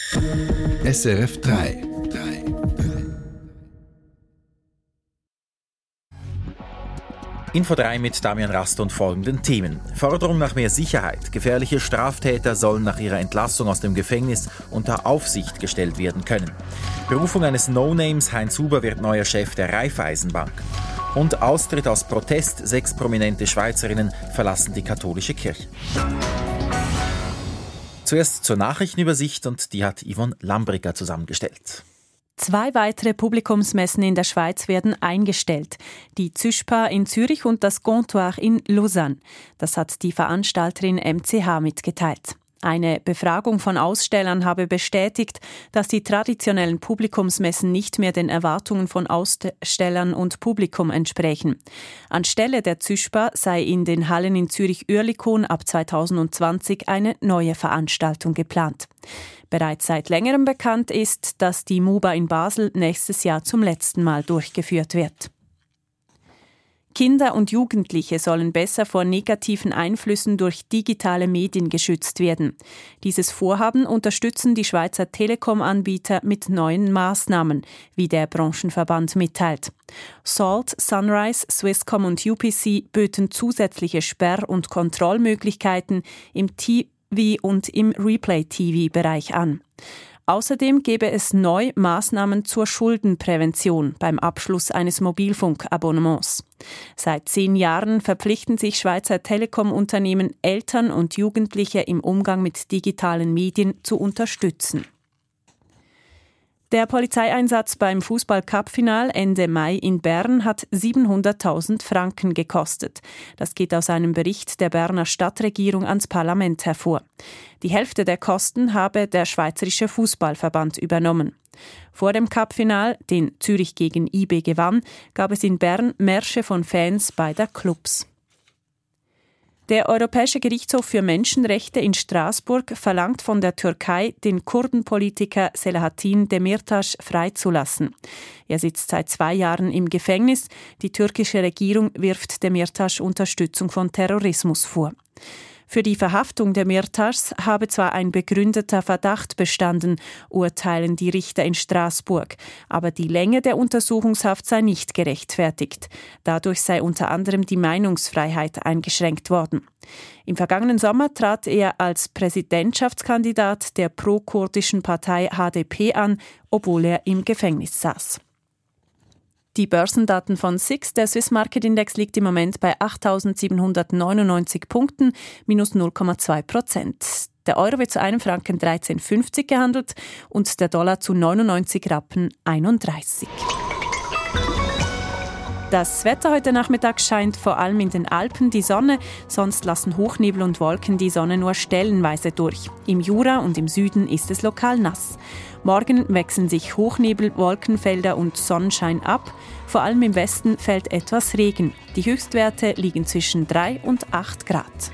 SRF 3. Info 3 mit Damian Rast und folgenden Themen. Forderung nach mehr Sicherheit. Gefährliche Straftäter sollen nach ihrer Entlassung aus dem Gefängnis unter Aufsicht gestellt werden können. Berufung eines No-Names, Heinz Huber wird neuer Chef der Raiffeisenbank. Und Austritt aus Protest. 6 prominente Schweizerinnen verlassen die katholische Kirche. Zuerst zur Nachrichtenübersicht und die hat Yvonne Lambricker zusammengestellt. 2 weitere Publikumsmessen in der Schweiz werden eingestellt. Die Züschpa in Zürich und das Comptoir in Lausanne. Das hat die Veranstalterin MCH mitgeteilt. Eine Befragung von Ausstellern habe bestätigt, dass die traditionellen Publikumsmessen nicht mehr den Erwartungen von Ausstellern und Publikum entsprechen. Anstelle der Züschpa sei in den Hallen in Zürich-Oerlikon ab 2020 eine neue Veranstaltung geplant. Bereits seit längerem bekannt ist, dass die MUBA in Basel nächstes Jahr zum letzten Mal durchgeführt wird. Kinder und Jugendliche sollen besser vor negativen Einflüssen durch digitale Medien geschützt werden. Dieses Vorhaben unterstützen die Schweizer Telekom-Anbieter mit neuen Maßnahmen, wie der Branchenverband mitteilt. Salt, Sunrise, Swisscom und UPC böten zusätzliche Sperr- und Kontrollmöglichkeiten im TV und im Replay-TV-Bereich an. Außerdem gäbe es neu Maßnahmen zur Schuldenprävention beim Abschluss eines Mobilfunkabonnements. Seit 10 Jahren verpflichten sich Schweizer Telekom-Unternehmen, Eltern und Jugendliche im Umgang mit digitalen Medien zu unterstützen. Der Polizeieinsatz beim Fußball-Cup-Final Ende Mai in Bern hat 700.000 Franken gekostet. Das geht aus einem Bericht der Berner Stadtregierung ans Parlament hervor. Die Hälfte der Kosten habe der Schweizerische Fußballverband übernommen. Vor dem Cup-Final, den Zürich gegen IB gewann, gab es in Bern Märsche von Fans beider Clubs. Der Europäische Gerichtshof für Menschenrechte in Straßburg verlangt von der Türkei, den Kurdenpolitiker Selahattin Demirtas freizulassen. Er sitzt seit 2 Jahren im Gefängnis. Die türkische Regierung wirft Demirtas Unterstützung von Terrorismus vor. Für die Verhaftung Demirtas habe zwar ein begründeter Verdacht bestanden, urteilen die Richter in Straßburg, aber die Länge der Untersuchungshaft sei nicht gerechtfertigt. Dadurch sei unter anderem die Meinungsfreiheit eingeschränkt worden. Im vergangenen Sommer trat er als Präsidentschaftskandidat der pro-kurdischen Partei HDP an, obwohl er im Gefängnis saß. Die Börsendaten von SIX, der Swiss Market Index, liegt im Moment bei 8.799 Punkten, minus 0,2%. Der Euro wird zu einem Franken 13,50 gehandelt und der Dollar zu 99 Rappen 31. Das Wetter heute Nachmittag scheint vor allem in den Alpen die Sonne, sonst lassen Hochnebel und Wolken die Sonne nur stellenweise durch. Im Jura und im Süden ist es lokal nass. Morgen wechseln sich Hochnebel, Wolkenfelder und Sonnenschein ab. Vor allem im Westen fällt etwas Regen. Die Höchstwerte liegen zwischen 3 und 8 Grad.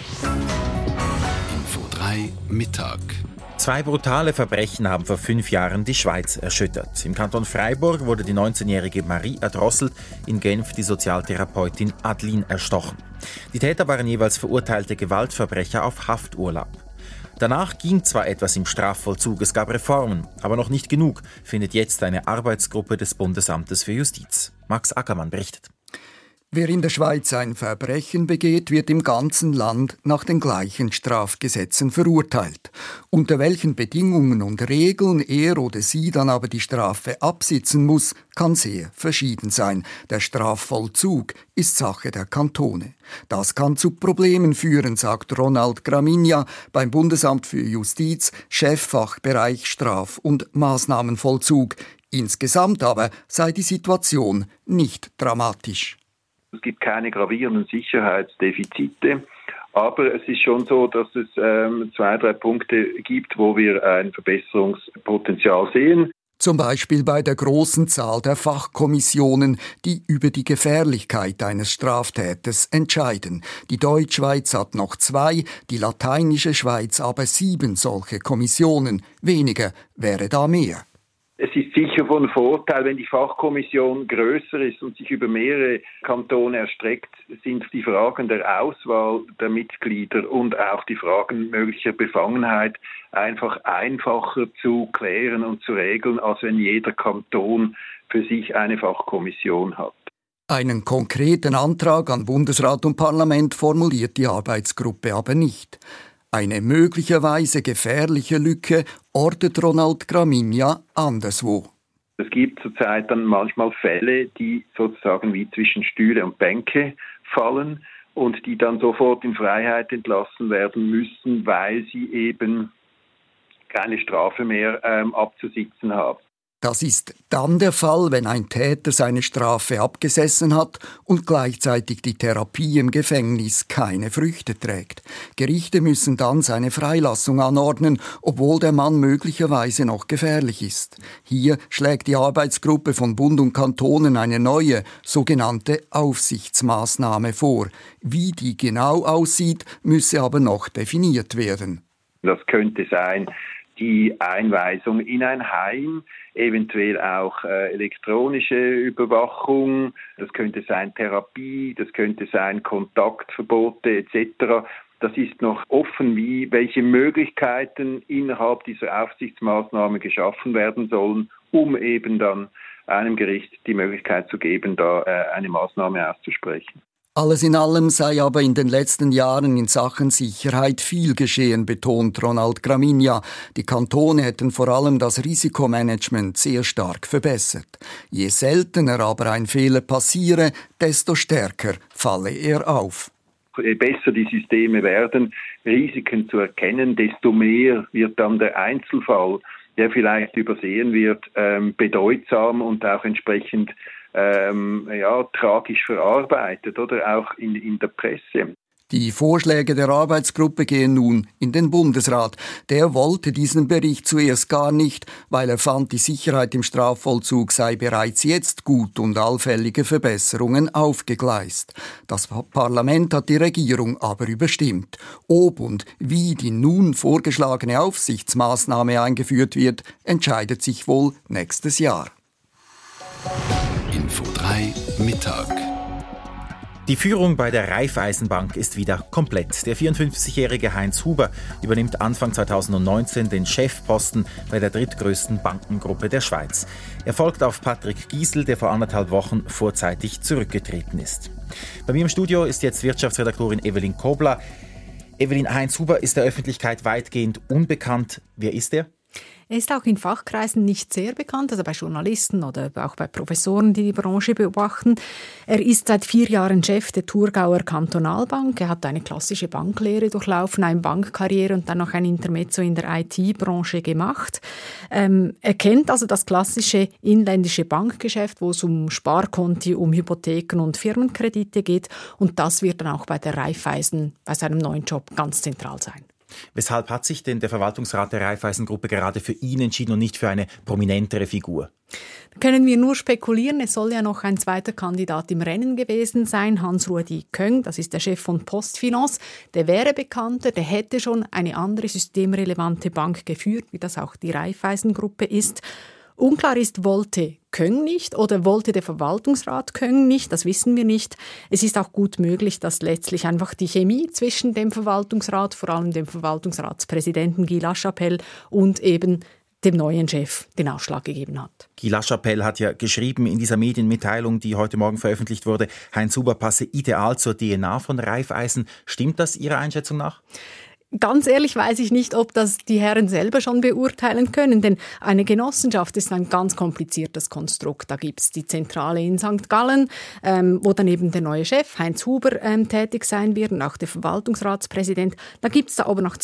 Info 3 Mittag. 2 brutale Verbrechen haben vor 5 Jahren die Schweiz erschüttert. Im Kanton Freiburg wurde die 19-jährige Marie erdrosselt, in Genf die Sozialtherapeutin Adeline erstochen. Die Täter waren jeweils verurteilte Gewaltverbrecher auf Hafturlaub. Danach ging zwar etwas im Strafvollzug, es gab Reformen, aber noch nicht genug, findet jetzt eine Arbeitsgruppe des Bundesamtes für Justiz. Max Ackermann berichtet. Wer in der Schweiz ein Verbrechen begeht, wird im ganzen Land nach den gleichen Strafgesetzen verurteilt. Unter welchen Bedingungen und Regeln er oder sie dann aber die Strafe absitzen muss, kann sehr verschieden sein. Der Strafvollzug ist Sache der Kantone. Das kann zu Problemen führen, sagt Ronald Gramigna beim Bundesamt für Justiz, Cheffachbereich Straf- und Maßnahmenvollzug. Insgesamt aber sei die Situation nicht dramatisch. Es gibt keine gravierenden Sicherheitsdefizite, aber es ist schon so, dass es 2, 3 Punkte gibt, wo wir ein Verbesserungspotenzial sehen. Zum Beispiel bei der großen Zahl der Fachkommissionen, die über die Gefährlichkeit eines Straftäters entscheiden. Die Deutschschweiz hat noch 2, die lateinische Schweiz aber 7 solche Kommissionen. Weniger wäre da mehr. Es ist sicher von Vorteil, wenn die Fachkommission größer ist und sich über mehrere Kantone erstreckt, sind die Fragen der Auswahl der Mitglieder und auch die Fragen möglicher Befangenheit einfach einfacher zu klären und zu regeln, als wenn jeder Kanton für sich eine Fachkommission hat. Einen konkreten Antrag an Bundesrat und Parlament formuliert die Arbeitsgruppe aber nicht. Eine möglicherweise gefährliche Lücke ortet Ronald Gramigna anderswo. Es gibt zurzeit dann manchmal Fälle, die sozusagen wie zwischen Stühle und Bänke fallen und die dann sofort in Freiheit entlassen werden müssen, weil sie eben keine Strafe mehr abzusitzen haben. Das ist dann der Fall, wenn ein Täter seine Strafe abgesessen hat und gleichzeitig die Therapie im Gefängnis keine Früchte trägt. Gerichte müssen dann seine Freilassung anordnen, obwohl der Mann möglicherweise noch gefährlich ist. Hier schlägt die Arbeitsgruppe von Bund und Kantonen eine neue, sogenannte Aufsichtsmaßnahme vor. Wie die genau aussieht, müsse aber noch definiert werden. Das könnte sein, die Einweisung in ein Heim, eventuell auch elektronische Überwachung, das könnte sein Therapie, das könnte sein Kontaktverbote etc. Das ist noch offen, welche Möglichkeiten innerhalb dieser Aufsichtsmaßnahme geschaffen werden sollen, um eben dann einem Gericht die Möglichkeit zu geben, da eine Maßnahme auszusprechen. Alles in allem sei aber in den letzten Jahren in Sachen Sicherheit viel geschehen, betont Ronald Gramigna. Die Kantone hätten vor allem das Risikomanagement sehr stark verbessert. Je seltener aber ein Fehler passiere, desto stärker falle er auf. Je besser die Systeme werden, Risiken zu erkennen, desto mehr wird dann der Einzelfall, der vielleicht übersehen wird, bedeutsam und auch entsprechend tragisch verarbeitet oder auch in der Presse. Die Vorschläge der Arbeitsgruppe gehen nun in den Bundesrat. Der wollte diesen Bericht zuerst gar nicht, weil er fand, die Sicherheit im Strafvollzug sei bereits jetzt gut und allfällige Verbesserungen aufgegleist. Das Parlament hat die Regierung aber überstimmt. Ob und wie die nun vorgeschlagene Aufsichtsmaßnahme eingeführt wird, entscheidet sich wohl nächstes Jahr. Info 3 Mittag. Die Führung bei der Raiffeisenbank ist wieder komplett. Der 54-jährige Heinz Huber übernimmt Anfang 2019 den Chefposten bei der drittgrößten Bankengruppe der Schweiz. Er folgt auf Patrick Giesel, der vor 1,5 Wochen vorzeitig zurückgetreten ist. Bei mir im Studio ist jetzt Wirtschaftsredaktorin Evelyn Kobler. Evelyn, Heinz Huber ist der Öffentlichkeit weitgehend unbekannt. Wer ist er? Er ist auch in Fachkreisen nicht sehr bekannt, also bei Journalisten oder auch bei Professoren, die die Branche beobachten. Er ist seit 4 Jahren Chef der Thurgauer Kantonalbank. Er hat eine klassische Banklehre durchlaufen, eine Bankkarriere und dann noch ein Intermezzo in der IT-Branche gemacht. Er kennt also das klassische inländische Bankgeschäft, wo es um Sparkonti, um Hypotheken und Firmenkredite geht. Und das wird dann auch bei der Raiffeisen, bei seinem neuen Job, ganz zentral sein. Weshalb hat sich denn der Verwaltungsrat der Raiffeisen-Gruppe gerade für ihn entschieden und nicht für eine prominentere Figur? Da können wir nur spekulieren. Es soll ja noch ein zweiter Kandidat im Rennen gewesen sein, Hans-Ruedi Köng, das ist der Chef von PostFinance. Der wäre bekannter, der hätte schon eine andere systemrelevante Bank geführt, wie das auch die Raiffeisen-Gruppe ist. Unklar ist, wollte Köng nicht oder wollte der Verwaltungsrat Köng nicht, das wissen wir nicht. Es ist auch gut möglich, dass letztlich einfach die Chemie zwischen dem Verwaltungsrat, vor allem dem Verwaltungsratspräsidenten Guy Lachapelle und eben dem neuen Chef den Ausschlag gegeben hat. Guy Lachapelle hat ja geschrieben in dieser Medienmitteilung, die heute Morgen veröffentlicht wurde, Heinz Huber passe ideal zur DNA von Raiffeisen. Stimmt das Ihrer Einschätzung nach? Ganz ehrlich weiß ich nicht, ob das die Herren selber schon beurteilen können, denn eine Genossenschaft ist ein ganz kompliziertes Konstrukt. Da gibt es die Zentrale in St. Gallen, wo dann eben der neue Chef, Heinz Huber, tätig sein wird und auch der Verwaltungsratspräsident. Da gibt es da aber noch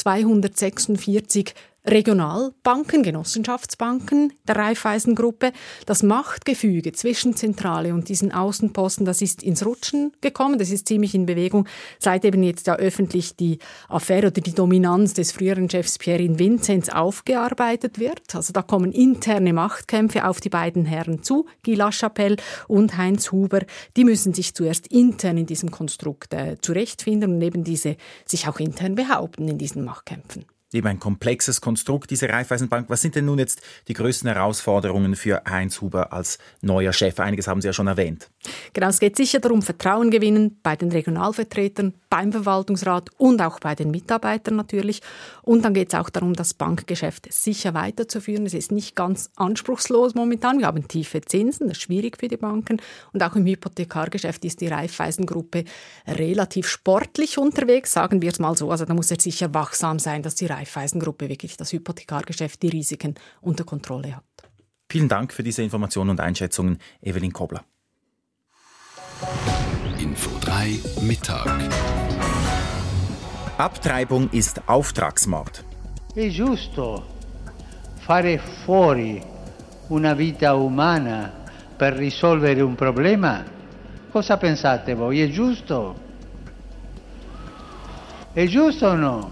246 Regionalbanken, Genossenschaftsbanken der Raiffeisen-Gruppe. Das Machtgefüge zwischen Zentrale und diesen Außenposten, das ist ins Rutschen gekommen, das ist ziemlich in Bewegung, seit eben jetzt ja öffentlich die Affäre oder die Dominanz des früheren Chefs Pierin Vinzenz aufgearbeitet wird. Also da kommen interne Machtkämpfe auf die beiden Herren zu, Guy Lachapelle und Heinz Huber. Die müssen sich zuerst intern in diesem Konstrukt zurechtfinden und eben diese sich auch intern behaupten in diesen Machtkämpfen. Eben ein komplexes Konstrukt, diese Raiffeisenbank. Was sind denn nun jetzt die größten Herausforderungen für Heinz Huber als neuer Chef? Einiges haben Sie ja schon erwähnt. Genau, es geht sicher darum, Vertrauen gewinnen bei den Regionalvertretern, beim Verwaltungsrat und auch bei den Mitarbeitern natürlich. Und dann geht es auch darum, das Bankgeschäft sicher weiterzuführen. Es ist nicht ganz anspruchslos momentan. Wir haben tiefe Zinsen, das ist schwierig für die Banken. Und auch im Hypothekargeschäft ist die Raiffeisen-Gruppe relativ sportlich unterwegs, sagen wir es mal so. Also da muss er sicher wachsam sein, dass die Raiffeisen-Gruppe wirklich das Hypothekargeschäft, die Risiken unter Kontrolle hat. Vielen Dank für diese Informationen und Einschätzungen, Evelyn Kobler. Info 3 Mittag. Abtreibung ist Auftragsmord. È giusto fare fuori una vita umana per risolvere un problema? Cosa pensate voi? È giusto? È giusto o no?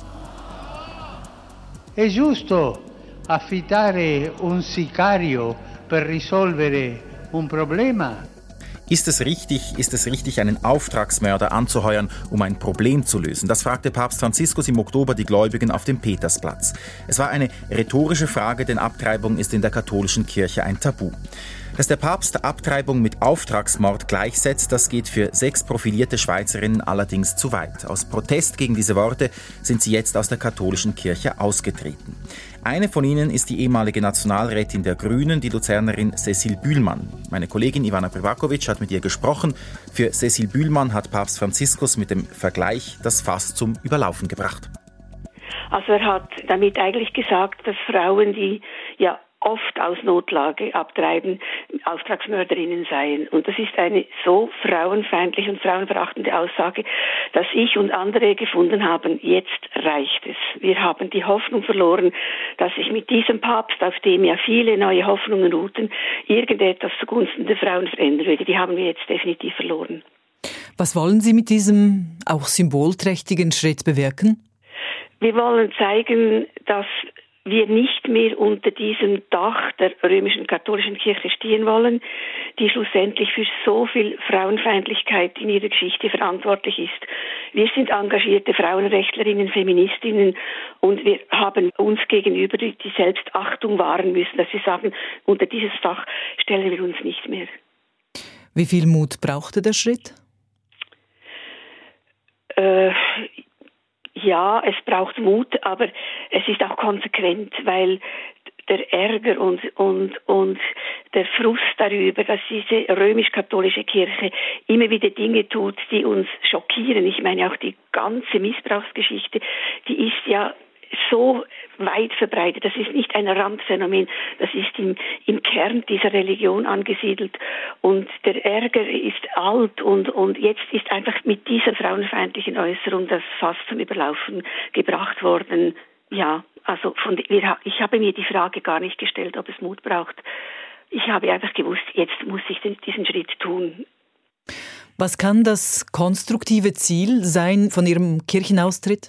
È giusto affittare un sicario per risolvere un problema? Ist es richtig, einen Auftragsmörder anzuheuern, um ein Problem zu lösen? Das fragte Papst Franziskus im Oktober die Gläubigen auf dem Petersplatz. Es war eine rhetorische Frage, denn Abtreibung ist in der katholischen Kirche ein Tabu. Dass der Papst Abtreibung mit Auftragsmord gleichsetzt, das geht für 6 profilierte Schweizerinnen allerdings zu weit. Aus Protest gegen diese Worte sind sie jetzt aus der katholischen Kirche ausgetreten. Eine von ihnen ist die ehemalige Nationalrätin der Grünen, die Luzernerin Cécile Bühlmann. Meine Kollegin Ivana Privakovic hat mit ihr gesprochen. Für Cécile Bühlmann hat Papst Franziskus mit dem Vergleich das Fass zum Überlaufen gebracht. Also er hat damit eigentlich gesagt, dass Frauen, die ja oft aus Notlage abtreiben, Auftragsmörderinnen seien. Und das ist eine so frauenfeindliche und frauenverachtende Aussage, dass ich und andere gefunden haben, jetzt reicht es. Wir haben die Hoffnung verloren, dass sich mit diesem Papst, auf dem ja viele neue Hoffnungen ruhten, irgendetwas zugunsten der Frauen verändern würde. Die haben wir jetzt definitiv verloren. Was wollen Sie mit diesem auch symbolträchtigen Schritt bewirken? Wir wollen zeigen, dass wir nicht mehr unter diesem Dach der römischen katholischen Kirche stehen wollen, die schlussendlich für so viel Frauenfeindlichkeit in ihrer Geschichte verantwortlich ist. Wir sind engagierte Frauenrechtlerinnen, Feministinnen und wir haben uns gegenüber die Selbstachtung wahren müssen, dass wir sagen, unter dieses Dach stellen wir uns nicht mehr. Wie viel Mut brauchte der Schritt? Ja, es braucht Mut, aber es ist auch konsequent, weil der Ärger und der Frust darüber, dass diese römisch-katholische Kirche immer wieder Dinge tut, die uns schockieren. Ich meine auch die ganze Missbrauchsgeschichte, die ist ja so weit verbreitet. Das ist nicht ein Randphänomen, das ist im Kern dieser Religion angesiedelt. Und der Ärger ist alt und jetzt ist einfach mit dieser frauenfeindlichen Äußerung das Fass zum Überlaufen gebracht worden. Ja, also ich habe mir die Frage gar nicht gestellt, ob es Mut braucht. Ich habe einfach gewusst, jetzt muss ich diesen Schritt tun. Was kann das konstruktive Ziel sein von Ihrem Kirchenaustritt?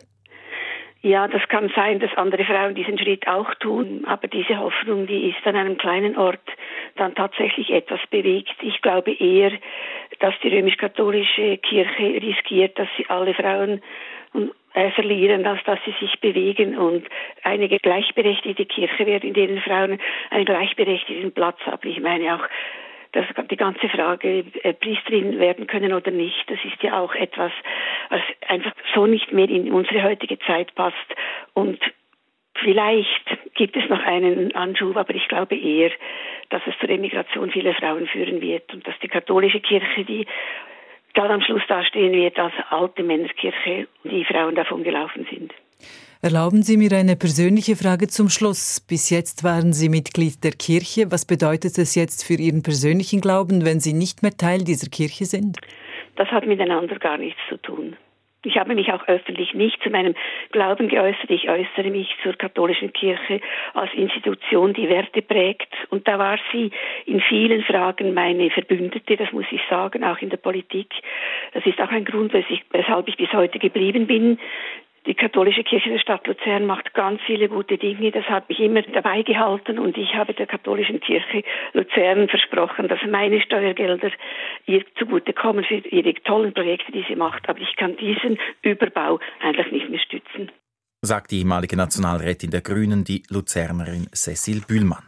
Ja, das kann sein, dass andere Frauen diesen Schritt auch tun, aber diese Hoffnung, die ist an einem kleinen Ort dann tatsächlich etwas bewegt. Ich glaube eher, dass die römisch-katholische Kirche riskiert, dass sie alle Frauen verlieren, als dass sie sich bewegen und eine gleichberechtigte Kirche wird, in der Frauen einen gleichberechtigten Platz haben. Ich meine auch, dass die ganze Frage, Priesterin werden können oder nicht, das ist ja auch etwas, was einfach so nicht mehr in unsere heutige Zeit passt. Und vielleicht gibt es noch einen Anschub, aber ich glaube eher, dass es zur Emigration vieler Frauen führen wird und dass die katholische Kirche, die dann am Schluss dastehen wird als alte Männerkirche, die Frauen davon gelaufen sind. Erlauben Sie mir eine persönliche Frage zum Schluss. Bis jetzt waren Sie Mitglied der Kirche. Was bedeutet es jetzt für Ihren persönlichen Glauben, wenn Sie nicht mehr Teil dieser Kirche sind? Das hat miteinander gar nichts zu tun. Ich habe mich auch öffentlich nicht zu meinem Glauben geäußert. Ich äußere mich zur katholischen Kirche als Institution, die Werte prägt. Und da war sie in vielen Fragen meine Verbündete, das muss ich sagen, auch in der Politik. Das ist auch ein Grund, weshalb ich bis heute geblieben bin. Die katholische Kirche der Stadt Luzern macht ganz viele gute Dinge. Das hat mich immer dabei gehalten und ich habe der katholischen Kirche Luzern versprochen, dass meine Steuergelder ihr zugutekommen für ihre tollen Projekte, die sie macht. Aber ich kann diesen Überbau einfach nicht mehr stützen. sagt die ehemalige Nationalrätin der Grünen, die Luzernerin Cécile Bühlmann.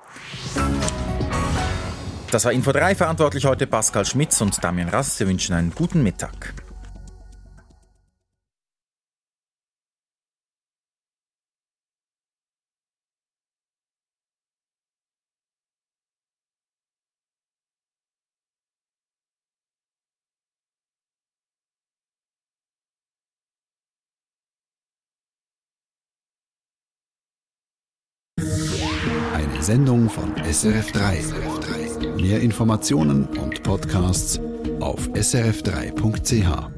Das war Info 3, verantwortlich heute Pascal Schmitz und Damian Rast. Wir wünschen einen guten Mittag. Eine Sendung von SRF3. Mehr Informationen und Podcasts auf srf3.ch.